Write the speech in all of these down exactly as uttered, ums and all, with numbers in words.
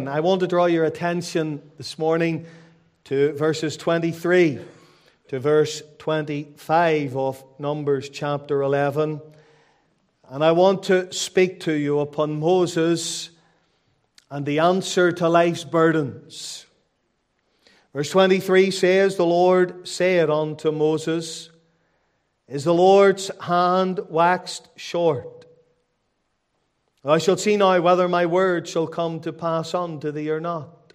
ten. I want to draw your attention this morning to verses twenty-three to verse twenty-five of Numbers chapter eleven. And I want to speak to you upon Moses and the answer to life's burdens. Verse twenty-three says, "The Lord said unto Moses, Is the Lord's hand waxed short? I shall see now whether my word shall come to pass unto thee or not."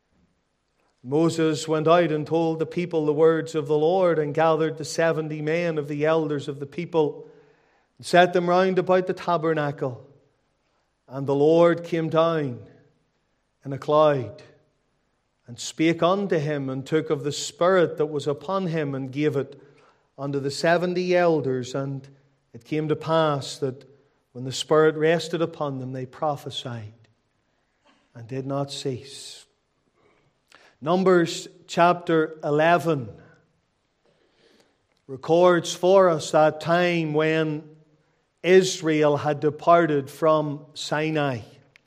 Moses went out and told the people the words of the Lord, and gathered the seventy men of the elders of the people, and set them round about the tabernacle. And the Lord came down in a cloud, and spake unto him, and took of the Spirit that was upon him, and gave it unto the seventy elders. And it came to pass that when the Spirit rested upon them, they prophesied and did not cease. Numbers chapter eleven records for us that time when Israel had departed from Sinai.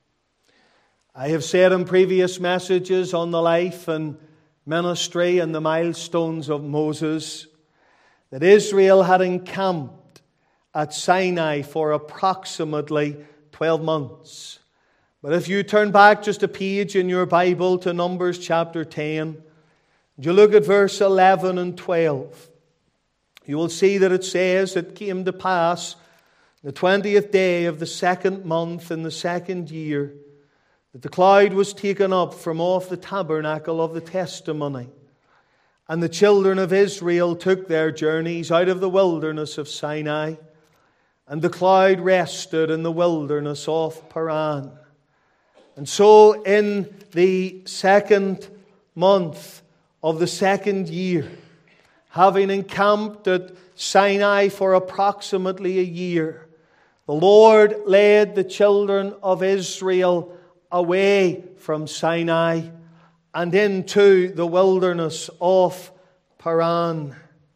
I have said in previous messages on the life and ministry and the milestones of Moses that Israel had encamped at Sinai for approximately twelve months. But if you turn back just a page in your Bible to Numbers chapter ten, and you look at verse eleven and twelve, you will see that it says, "It came to pass the twentieth day of the second month in the second year, that the cloud was taken up from off the tabernacle of the testimony. And the children of Israel took their journeys out of the wilderness of Sinai, and the cloud rested in the wilderness of Paran. And so in the second month of the second year, having encamped at Sinai for approximately a year, the Lord led the children of Israel away from Sinai and into the wilderness of Paran.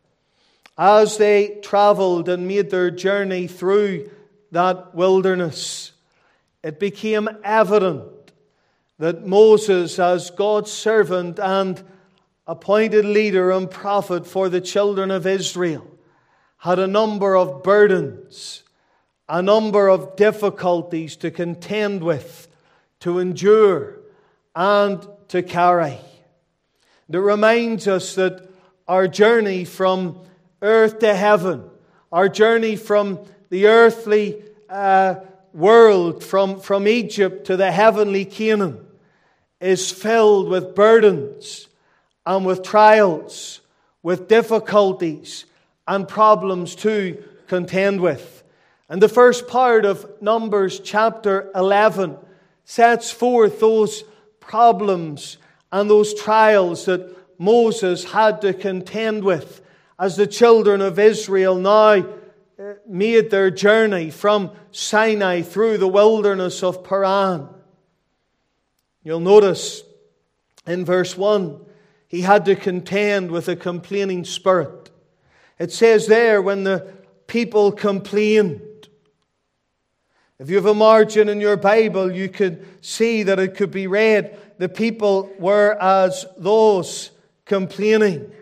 As they traveled and made their journey through that wilderness, it became evident that Moses, as God's servant and appointed leader and prophet for the children of Israel, had a number of burdens, a number of difficulties to contend with, to endure, and to carry. It reminds us that our journey from earth to heaven, our journey from the earthly uh, world, from, from Egypt to the heavenly Canaan, is filled with burdens and with trials, with difficulties and problems to contend with. And the first part of Numbers chapter eleven sets forth those problems and those trials that Moses had to contend with as the children of Israel now made their journey from Sinai through the wilderness of Paran. You'll notice in verse one, he had to contend with a complaining spirit. It says there, when the people complained. If you have a margin in your Bible, you could see that it could be read, the people were as those complaining.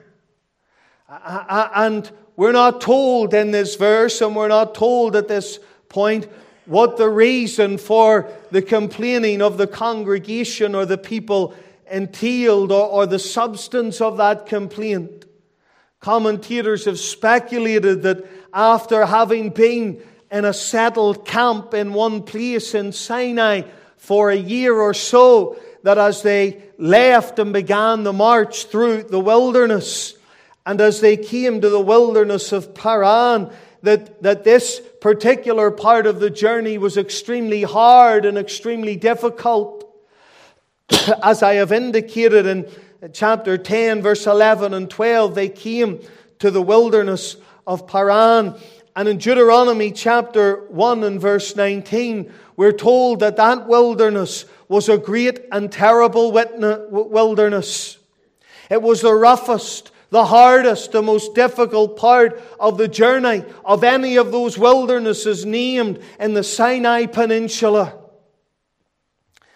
And we're not told in this verse, and we're not told at this point, what the reason for the complaining of the congregation or the people entailed, or, or the substance of that complaint. Commentators have speculated that after having been in a settled camp in one place in Sinai for a year or so, that as they left and began the march through the wilderness, and as they came to the wilderness of Paran, that, that this particular part of the journey was extremely hard and extremely difficult. As I have indicated in chapter ten, verse eleven and twelve, they came to the wilderness of Paran. And in Deuteronomy chapter one and verse nineteen, we're told that that wilderness was a great and terrible wilderness. It was the roughest, the hardest, the most difficult part of the journey of any of those wildernesses named in the Sinai Peninsula.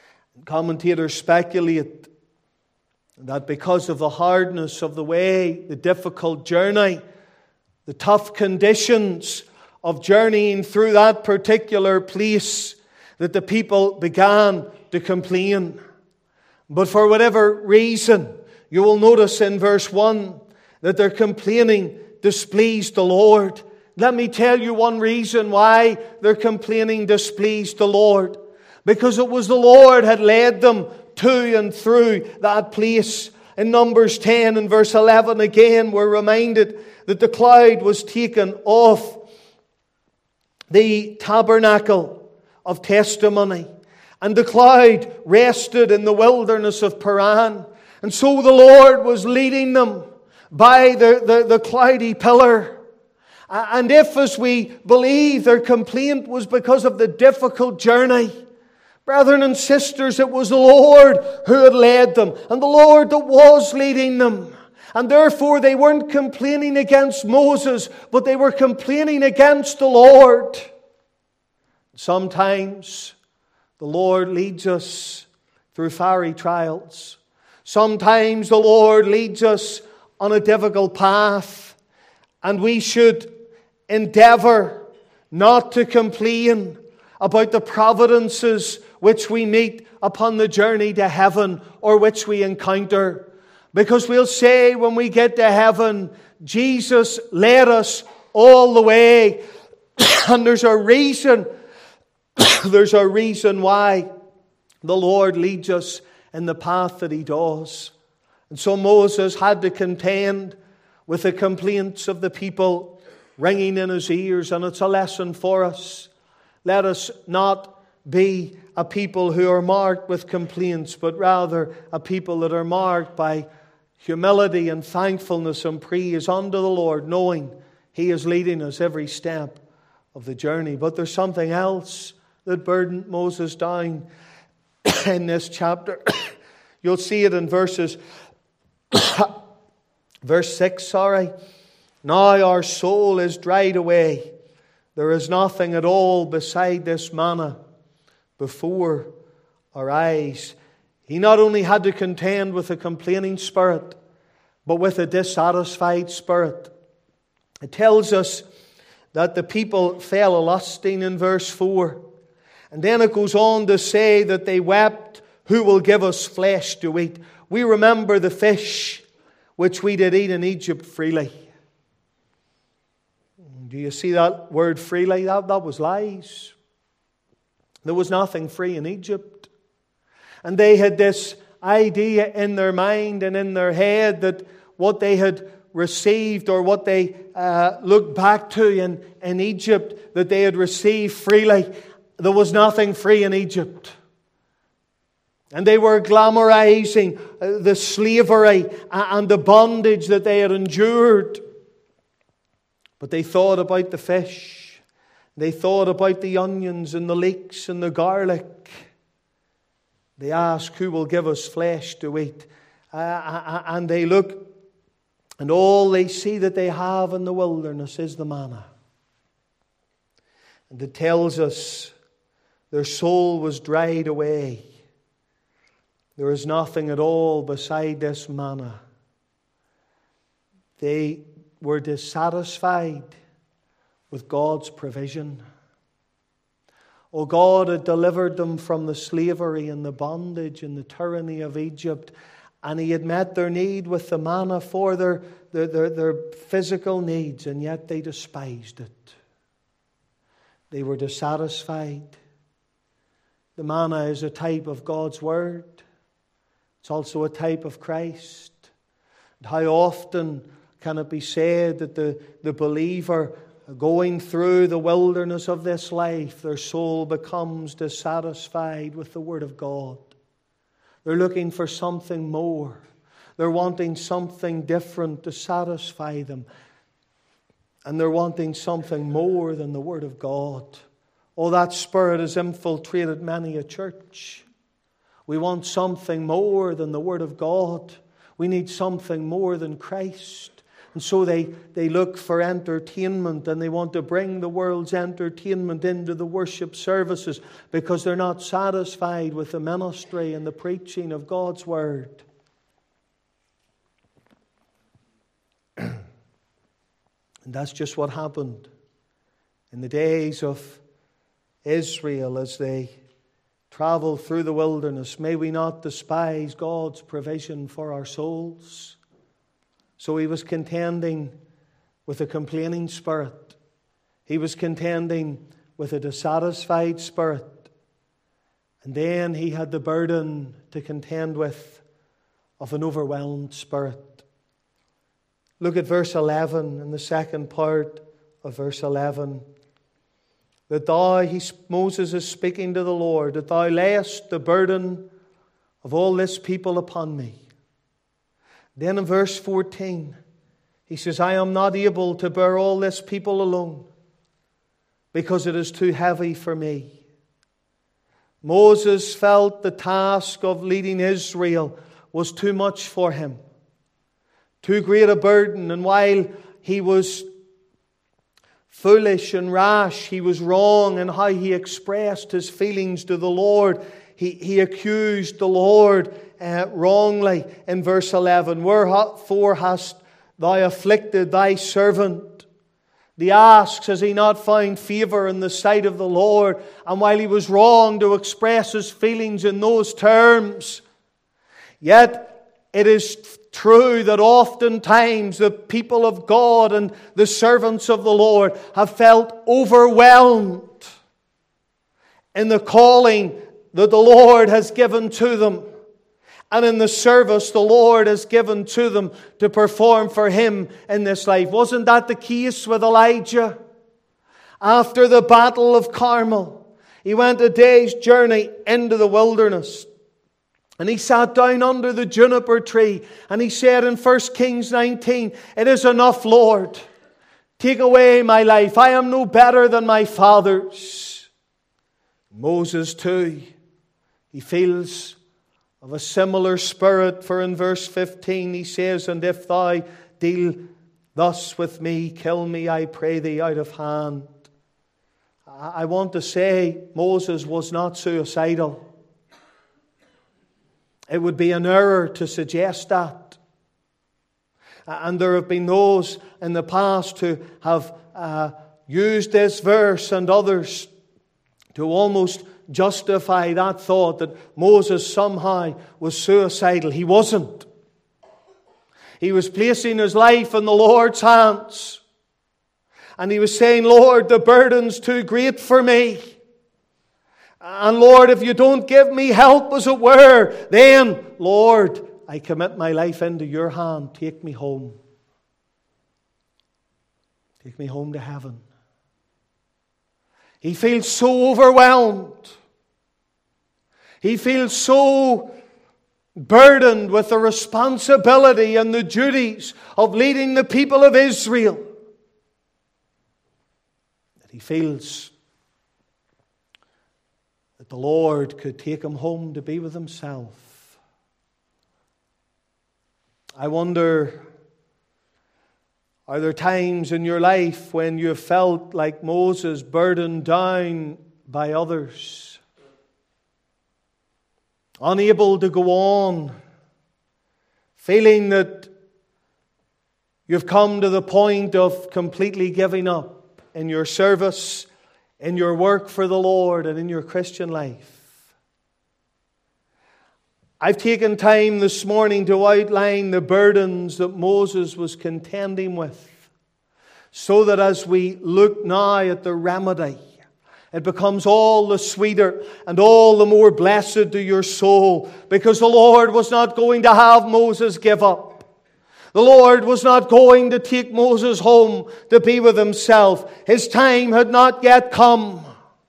Commentators speculate that because of the hardness of the way, the difficult journey, the tough conditions of journeying through that particular place, that the people began to complain. But for whatever reason, you will notice in verse one that their complaining displeased the Lord. Let me tell you one reason why their complaining displeased the Lord. Because it was the Lord had led them to and through that place. In Numbers ten and verse eleven again, we're reminded that the cloud was taken off the tabernacle of testimony, and the cloud rested in the wilderness of Paran. And so the Lord was leading them by the, the, the cloudy pillar. And if, as we believe, their complaint was because of the difficult journey, brethren and sisters, it was the Lord who had led them, and the Lord that was leading them. And therefore they weren't complaining against Moses, but they were complaining against the Lord. Sometimes the Lord leads us through fiery trials. Sometimes the Lord leads us on a difficult path, and we should endeavor not to complain about the providences which we meet upon the journey to heaven or which we encounter. Because we'll say when we get to heaven, Jesus led us all the way. And there's a reason, there's a reason why the Lord leads us in the path that He does. And so Moses had to contend with the complaints of the people ringing in his ears, and it's a lesson for us. Let us not be a people who are marked with complaints, but rather a people that are marked by humility and thankfulness and praise unto the Lord, knowing He is leading us every step of the journey. But there's something else that burdened Moses down in this chapter. You'll see it in verses verse six, sorry. Now our soul is dried away. There is nothing at all beside this manna before our eyes. He not only had to contend with a complaining spirit, but with a dissatisfied spirit. It tells us that the people fell a-lusting in verse four. And then it goes on to say that they wept, "Who will give us flesh to eat?" We remember the fish which we did eat in Egypt freely. Do you see that word freely? That, that was lies. There was nothing free in Egypt. And they had this idea in their mind and in their head that what they had received or what they uh, looked back to in, in Egypt, that they had received freely. There was nothing free in Egypt. And they were glamorizing the slavery and the bondage that they had endured. But they thought about the fish. They thought about the onions and the leeks and the garlic. They ask, "Who will give us flesh to eat?" Uh, and they look, and all they see that they have in the wilderness is the manna. And it tells us their soul was dried away. There is nothing at all beside this manna. They were dissatisfied with God's provision. Oh, God had delivered them from the slavery and the bondage and the tyranny of Egypt, and He had met their need with the manna for their, their, their, their physical needs, and yet they despised it. They were dissatisfied. The manna is a type of God's Word. It's also a type of Christ. And how often can it be said that the, the believer going through the wilderness of this life, their soul becomes dissatisfied with the Word of God. They're looking for something more. They're wanting something different to satisfy them. And they're wanting something more than the Word of God. Oh, that spirit has infiltrated many a church. We want something more than the Word of God. We need something more than Christ. And so they, they look for entertainment, and they want to bring the world's entertainment into the worship services because they're not satisfied with the ministry and the preaching of God's Word. And that's just what happened in the days of Israel as they traveled through the wilderness. May we not despise God's provision for our souls. So he was contending with a complaining spirit. He was contending with a dissatisfied spirit. And then he had the burden to contend with of an overwhelmed spirit. Look at verse eleven, in the second part of verse eleven. That thou, he, Moses is speaking to the Lord, that thou layest the burden of all this people upon me. Then in verse fourteen, he says, I am not able to bear all this people alone, because it is too heavy for me. Moses felt the task of leading Israel was too much for him, too great a burden. And while he was foolish and rash, he was wrong in how he expressed his feelings to the Lord. He, he accused the Lord uh, wrongly in verse eleven. Wherefore hast thou afflicted thy servant? He asks, has he not found favour in the sight of the Lord? And while he was wrong to express his feelings in those terms, yet it is true that oftentimes the people of God and the servants of the Lord have felt overwhelmed in the calling that the Lord has given to them, and in the service the Lord has given to them to perform for Him in this life. Wasn't that the case with Elijah? After the battle of Carmel, he went a day's journey into the wilderness. And he sat down under the juniper tree, and he said in First Kings nineteen, it is enough, Lord. Take away my life. I am no better than my fathers. Moses too, he feels of a similar spirit, for in verse fifteen he says, and if thou deal thus with me, kill me, I pray thee, out of hand. I want to say Moses was not suicidal. It would be an error to suggest that. And there have been those in the past who have uh, used this verse and others to almost justify that thought that Moses somehow was suicidal. He wasn't. He was placing his life in the Lord's hands. And he was saying, Lord, the burden's too great for me. And Lord, if you don't give me help, as it were, then, Lord, I commit my life into your hand. Take me home. Take me home to heaven. He feels so overwhelmed. He feels so burdened with the responsibility and the duties of leading the people of Israel that he feels that the Lord could take him home to be with Himself. I wonder, are there times in your life when you have felt like Moses, burdened down by others, unable to go on, feeling that you've come to the point of completely giving up in your service, in your work for the Lord, and in your Christian life? I've taken time this morning to outline the burdens that Moses was contending with, so that as we look now at the remedy, it becomes all the sweeter and all the more blessed to your soul, because the Lord was not going to have Moses give up. The Lord was not going to take Moses home to be with Himself. His time had not yet come.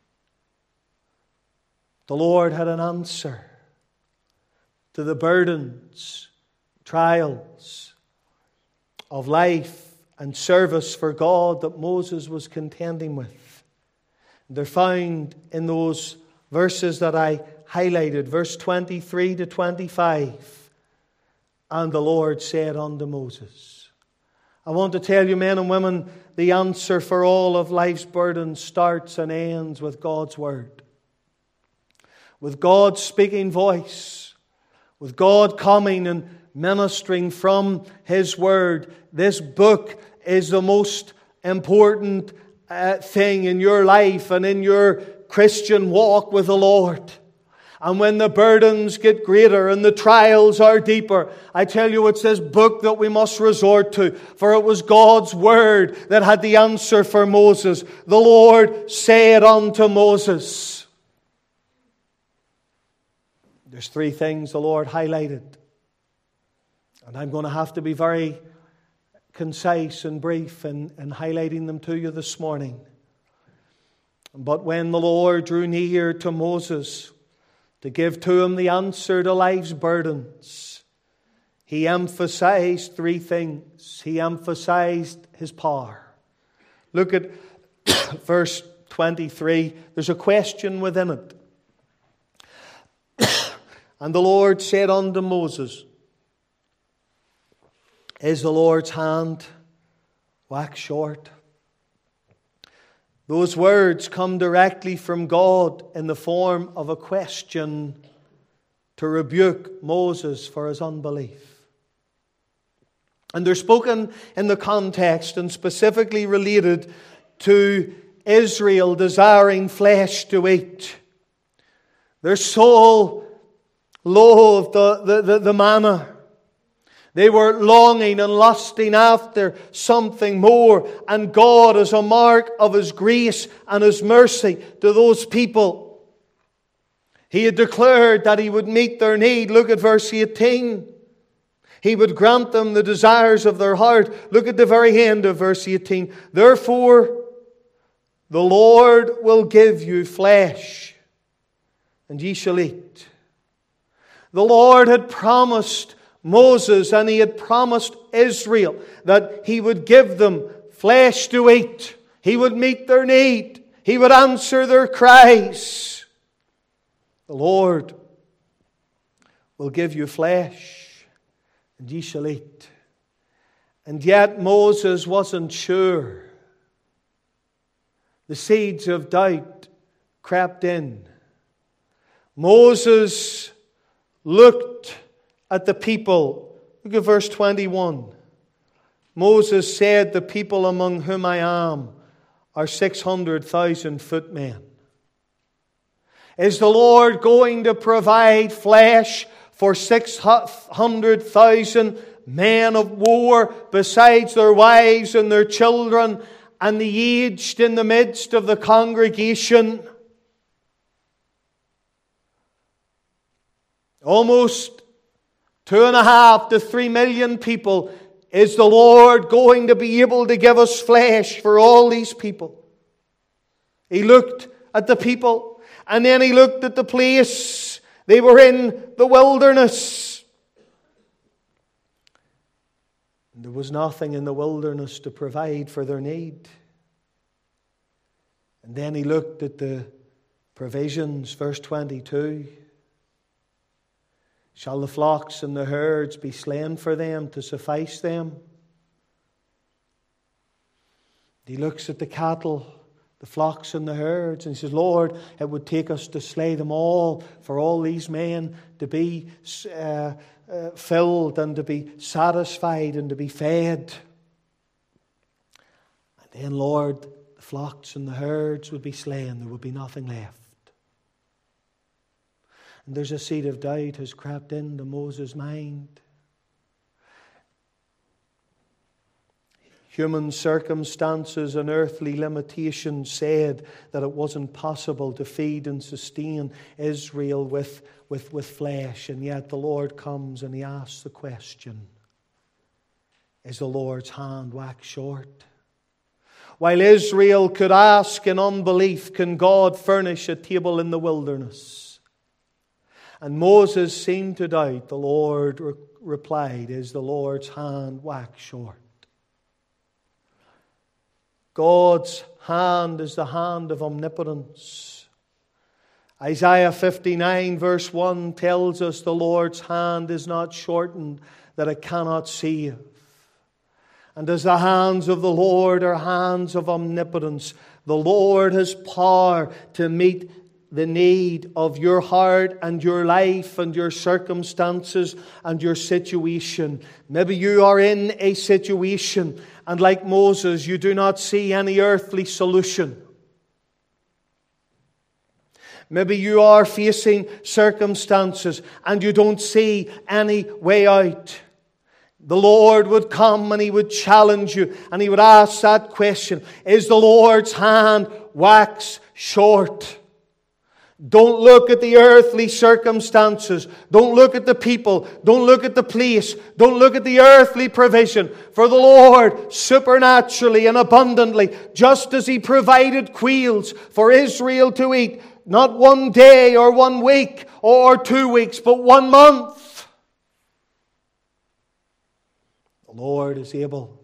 The Lord had an answer to the burdens, trials of life and service for God that Moses was contending with. They're found in those verses that I highlighted, verse twenty-three to twenty-five. And the Lord said unto Moses, I want to tell you, men and women, the answer for all of life's burdens starts and ends with God's Word. With God's speaking voice. With God coming and ministering from His Word. This book is the most important uh, thing in your life and in your Christian walk with the Lord. And when the burdens get greater and the trials are deeper, I tell you, it's this book that we must resort to. For it was God's Word that had the answer for Moses. The Lord said unto Moses. There's three things the Lord highlighted. And I'm going to have to be very concise and brief in, in highlighting them to you this morning. But when the Lord drew near to Moses to give to him the answer to life's burdens, He emphasized three things. He emphasized His power. Look at verse twenty-three. There's a question within it. And the Lord said unto Moses, Is the Lord's hand wax short? Those words come directly from God in the form of a question to rebuke Moses for his unbelief. And they're spoken in the context and specifically related to Israel desiring flesh to eat. Their soul loathed the, the, the, the manna. They were longing and lusting after something more. And God, as a mark of His grace and His mercy to those people, He had declared that He would meet their need. Look at verse eighteen. He would grant them the desires of their heart. Look at the very end of verse eighteen. Therefore, the Lord will give you flesh, and ye shall eat. The Lord had promised Moses, and He had promised Israel that He would give them flesh to eat. He would meet their need. He would answer their cries. The Lord will give you flesh, and ye shall eat. And yet Moses wasn't sure. The seeds of doubt crept in. Moses looked at the people. Look at verse twenty-one. Moses said, The people among whom I am are six hundred thousand footmen. Is the Lord going to provide flesh for six hundred thousand men of war besides their wives and their children and the aged in the midst of the congregation? Almost two and a half to three million people. Is the Lord going to be able to give us flesh for all these people? He looked at the people, and then He looked at the place. They were in the wilderness. And there was nothing in the wilderness to provide for their need. And then He looked at the provisions, verse twenty-two. Shall the flocks and the herds be slain for them to suffice them? He looks at the cattle, the flocks and the herds, and he says, Lord, it would take us to slay them all for all these men to be uh, uh, filled and to be satisfied and to be fed. And then, Lord, the flocks and the herds would be slain. There would be nothing left. And there's a seed of doubt has crept into Moses' mind. Human circumstances and earthly limitations said that it wasn't possible to feed and sustain Israel with, with, with flesh. And yet the Lord comes and He asks the question, is the Lord's hand wax short? While Israel could ask in unbelief, can God furnish a table in the wilderness? And Moses seemed to doubt. The Lord re- replied, is the Lord's hand wax short? God's hand is the hand of omnipotence. Isaiah fifty-nine verse one tells us the Lord's hand is not shortened that it cannot save. And as the hands of the Lord are hands of omnipotence, the Lord has power to meet the need of your heart and your life and your circumstances and your situation. Maybe you are in a situation and like Moses, you do not see any earthly solution. Maybe you are facing circumstances and you don't see any way out. The Lord would come and He would challenge you and He would ask that question, is the Lord's hand wax short? Don't look at the earthly circumstances. Don't look at the people. Don't look at the place. Don't look at the earthly provision. For the Lord, supernaturally and abundantly, just as He provided quails for Israel to eat, not one day or one week or two weeks, but one month. The Lord is able,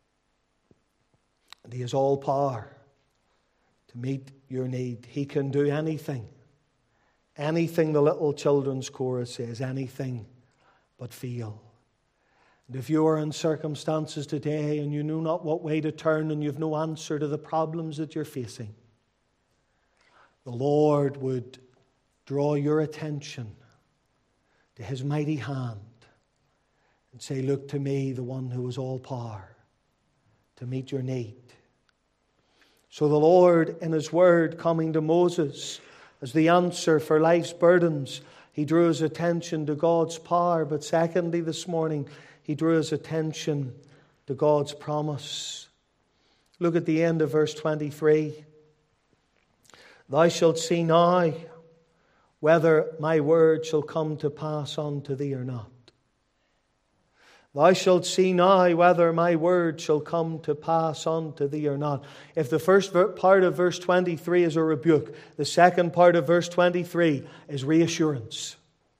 and He has all power to meet your need. He can do anything. Anything, the little children's chorus says, anything but fail. And if you are in circumstances today and you know not what way to turn and you have no answer to the problems that you're facing, the Lord would draw your attention to His mighty hand and say, look to me, the one who has all power to meet your need. So the Lord, in His word, coming to Moses as the answer for life's burdens, He drew his attention to God's power. But secondly, this morning, He drew his attention to God's promise. Look at the end of verse twenty-three. Thou shalt see now whether my word shall come to pass unto thee or not. Thou shalt see now whether my word shall come to pass unto thee or not. If the first part of verse twenty-three is a rebuke, the second part of verse twenty-three is reassurance.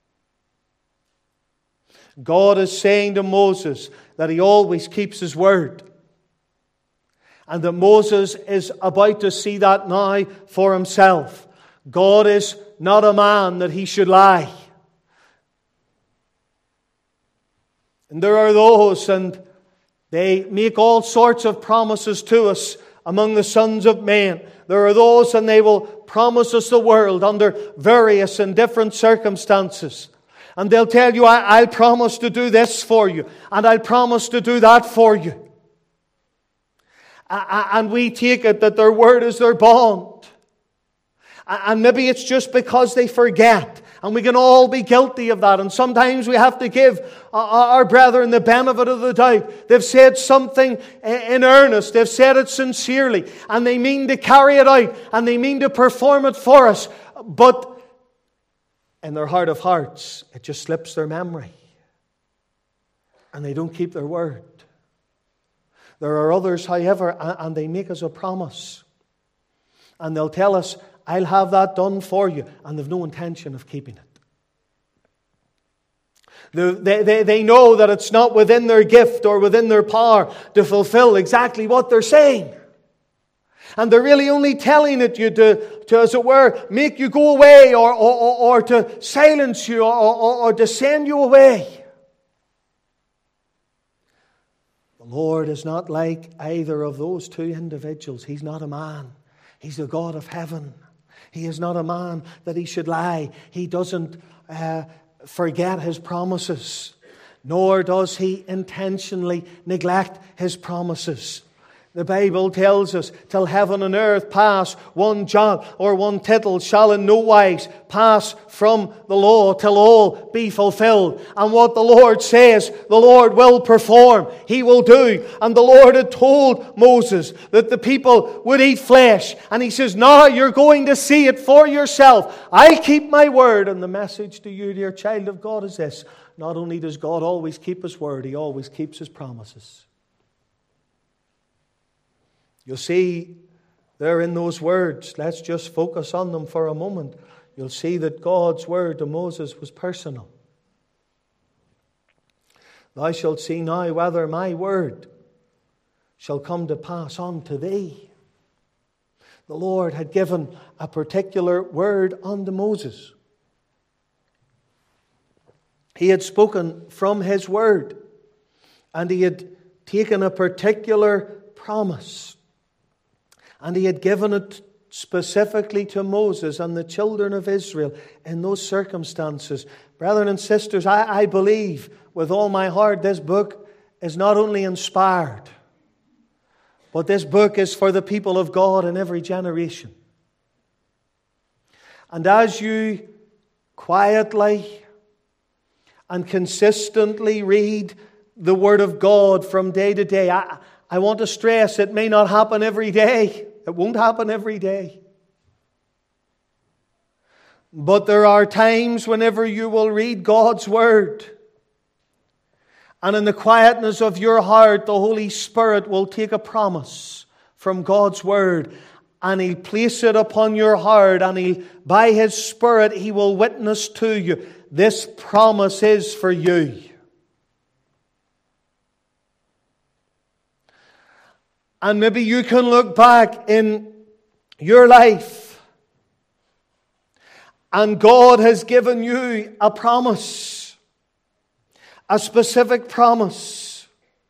God is saying to Moses that He always keeps His word. And that Moses is about to see that now for himself. God is not a man that He should lie. And there are those, and they make all sorts of promises to us among the sons of men. There are those, and they will promise us the world under various and different circumstances. And they'll tell you, I, I'll promise to do this for you, and I'll promise to do that for you. And we take it that their word is their bond. And maybe it's just because they forget. And we can all be guilty of that. And sometimes we have to give our brethren the benefit of the doubt. They've said something in earnest. They've said it sincerely. And they mean to carry it out. And they mean to perform it for us. But in their heart of hearts, it just slips their memory. And they don't keep their word. There are others, however, and they make us a promise. And they'll tell us, I'll have that done for you. And they've no intention of keeping it. They, they, they know that it's not within their gift or within their power to fulfill exactly what they're saying. And they're really only telling it you to, to as it were, make you go away or, or, or to silence you or, or, or to send you away. The Lord is not like either of those two individuals. He's not a man. He's the God of heaven. He is not a man that He should lie. He doesn't uh, forget His promises, nor does He intentionally neglect His promises. The Bible tells us, till heaven and earth pass, one jot or one tittle shall in no wise pass from the law till all be fulfilled. And what the Lord says, the Lord will perform. He will do. And the Lord had told Moses that the people would eat flesh. And He says, now you're going to see it for yourself. I keep my word. And the message to you, dear child of God, is this. Not only does God always keep His word, He always keeps His promises. You'll see there in those words, let's just focus on them for a moment. You'll see that God's word to Moses was personal. Thou shalt see now whether my word shall come to pass unto thee. The Lord had given a particular word unto Moses. He had spoken from His word, and He had taken a particular promise, and He had given it specifically to Moses and the children of Israel in those circumstances. Brethren and sisters, I, I believe with all my heart this book is not only inspired, but this book is for the people of God in every generation. And as you quietly and consistently read the Word of God from day to day, I, I want to stress it may not happen every day. It won't happen every day. But there are times whenever you will read God's Word, and in the quietness of your heart, the Holy Spirit will take a promise from God's Word, and He'll place it upon your heart, and He'll, by His Spirit, He will witness to you. This promise is for you. And maybe you can look back in your life, and God has given you a promise, a specific promise.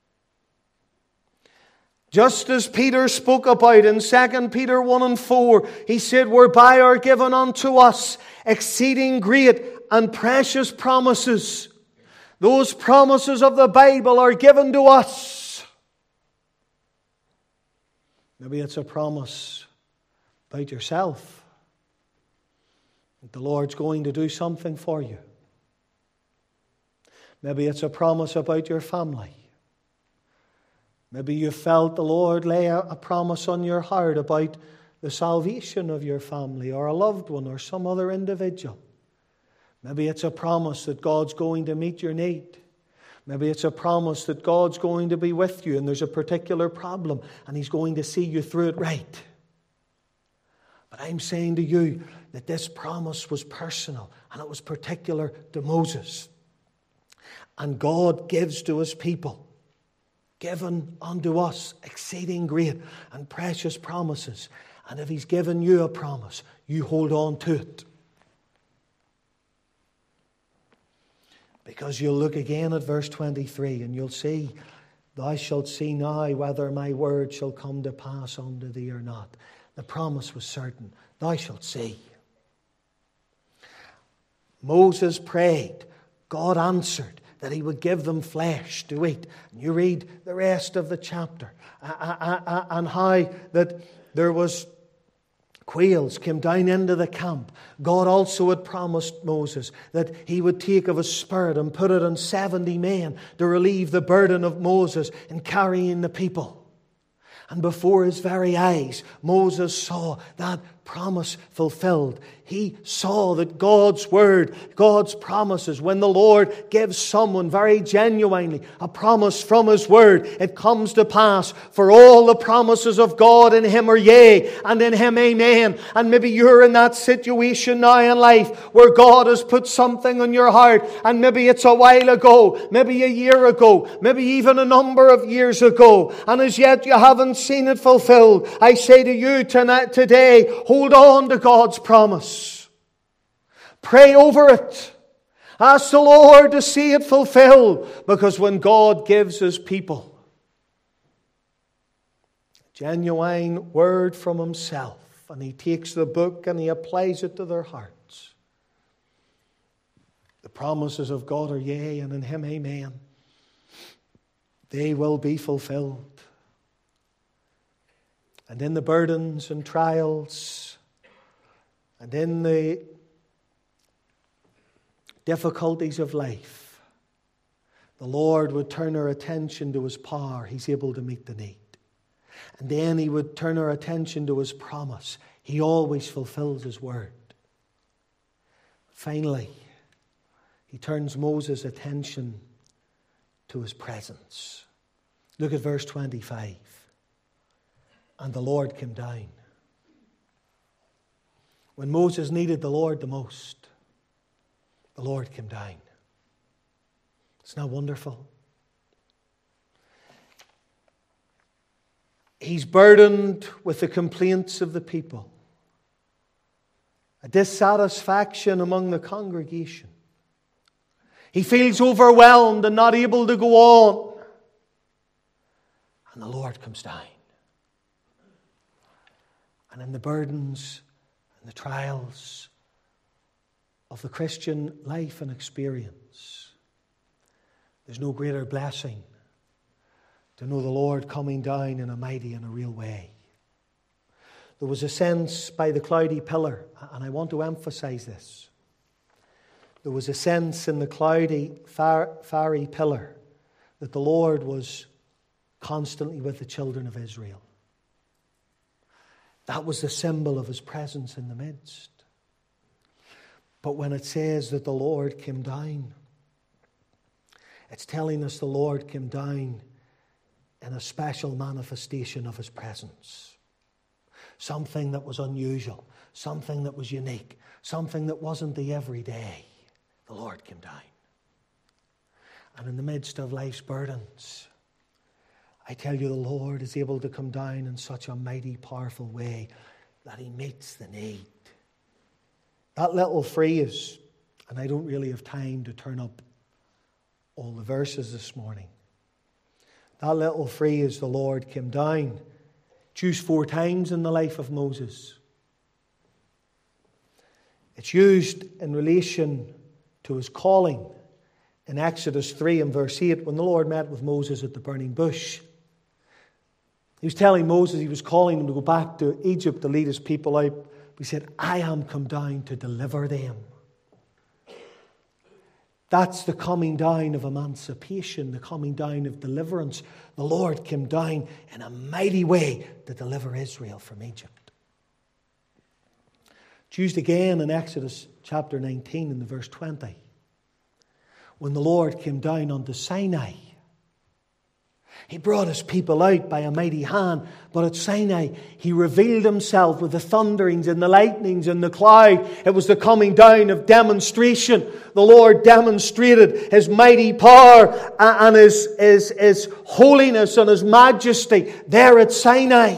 Just as Peter spoke about in Second Peter one and four, he said, whereby are given unto us exceeding great and precious promises. Those promises of the Bible are given to us. Maybe it's a promise about yourself, that the Lord's going to do something for you. Maybe it's a promise about your family. Maybe you felt the Lord lay a promise on your heart about the salvation of your family or a loved one or some other individual. Maybe it's a promise that God's going to meet your need. Maybe it's a promise that God's going to be with you and there's a particular problem and He's going to see you through it right. But I'm saying to you that this promise was personal and it was particular to Moses. And God gives to His people, given unto us exceeding great and precious promises. And if He's given you a promise, you hold on to it. Because you'll look again at verse twenty-three and you'll see, thou shalt see now whether my word shall come to pass unto thee or not. The promise was certain. Thou shalt see. Moses prayed. God answered that He would give them flesh to eat. And you read the rest of the chapter and how that there was quails came down into the camp. God also had promised Moses that He would take of His Spirit and put it on seventy men to relieve the burden of Moses in carrying the people. And before his very eyes, Moses saw that promise fulfilled. He saw that God's word, God's promises, when the Lord gives someone very genuinely a promise from His word, it comes to pass. For all the promises of God in Him are yea, and in Him amen. And maybe you're in that situation now in life where God has put something on your heart, and maybe it's a while ago, maybe a year ago, maybe even a number of years ago, and as yet you haven't seen it fulfilled. I say to you tonight, today, hold on to God's promise. Pray over it. Ask the Lord to see it fulfilled. Because when God gives His people a genuine word from Himself, and He takes the book and He applies it to their hearts, the promises of God are yea, and in Him amen. They will be fulfilled. And in the burdens and trials, and in the difficulties of life, the Lord would turn our attention to His power. He's able to meet the need. And then He would turn our attention to His promise. He always fulfills His word. Finally, He turns Moses' attention to His presence. Look at verse twenty-five. And the Lord came down. When Moses needed the Lord the most, the Lord came down. Isn't that wonderful? He's burdened with the complaints of the people, a dissatisfaction among the congregation. He feels overwhelmed and not able to go on. And the Lord comes down. And in the burdens and the trials of the Christian life and experience, there's no greater blessing to know the Lord coming down in a mighty and a real way. There was a sense by the cloudy pillar, and I want to emphasize this. There was a sense in the cloudy, fiery pillar that the Lord was constantly with the children of Israel. That was the symbol of his presence in the midst. But when it says that the Lord came down, it's telling us the Lord came down in a special manifestation of his presence. Something that was unusual, something that was unique, something that wasn't the everyday. The Lord came down. And in the midst of life's burdens, I tell you, the Lord is able to come down in such a mighty, powerful way that he meets the need. That little phrase, and I don't really have time to turn up all the verses this morning. That little phrase, the Lord came down, it's used four times in the life of Moses. It's used in relation to his calling in Exodus three and verse eight, when the Lord met with Moses at the burning bush. He was telling Moses, he was calling him to go back to Egypt to lead his people out. He said, I am come down to deliver them. That's the coming down of emancipation, the coming down of deliverance. The Lord came down in a mighty way to deliver Israel from Egypt. It's used again in Exodus chapter nineteen in the verse twenty. When the Lord came down onto Sinai, he brought his people out by a mighty hand, but at Sinai he revealed himself with the thunderings and the lightnings and the cloud. It was the coming down of demonstration. The Lord demonstrated his mighty power and his, his, his holiness and his majesty there at Sinai.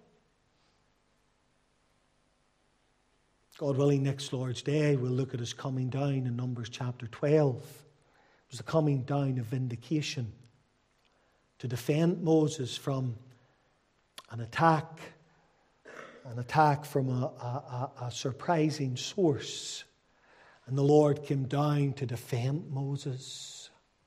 God willing, next Lord's Day we'll look at his coming down in Numbers chapter twelve. It was the coming down of vindication to defend Moses from an attack, an attack from a, a, a surprising source. And the Lord came down to defend Moses.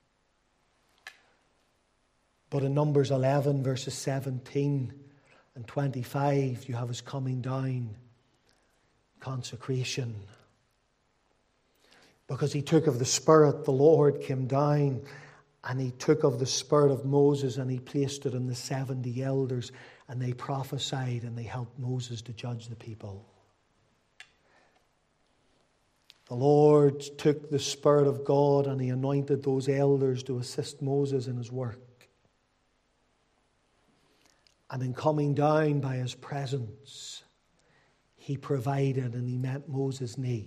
But in Numbers eleven, verses seventeen and twenty-five, you have his coming down, consecration. Because he took of the Spirit, the Lord came down, and he took of the Spirit of Moses and he placed it in the seventy elders, and they prophesied and they helped Moses to judge the people. The Lord took the Spirit of God and he anointed those elders to assist Moses in his work. And in coming down by his presence, he provided and he met Moses' need.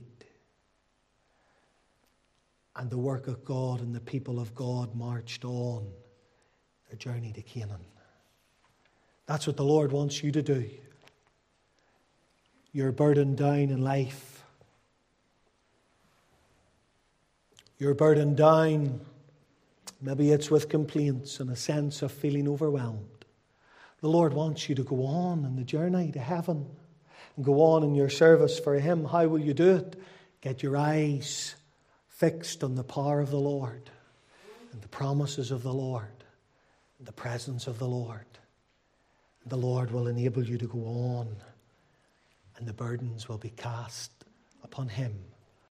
And the work of God and the people of God marched on their journey to Canaan. That's what the Lord wants you to do. You're burdened down in life. You're burdened down. Maybe it's with complaints and a sense of feeling overwhelmed. The Lord wants you to go on in the journey to heaven and go on in your service for him. How will you do it? Get your eyes fixed on the power of the Lord and the promises of the Lord and the presence of the Lord. And the Lord will enable you to go on, and the burdens will be cast upon him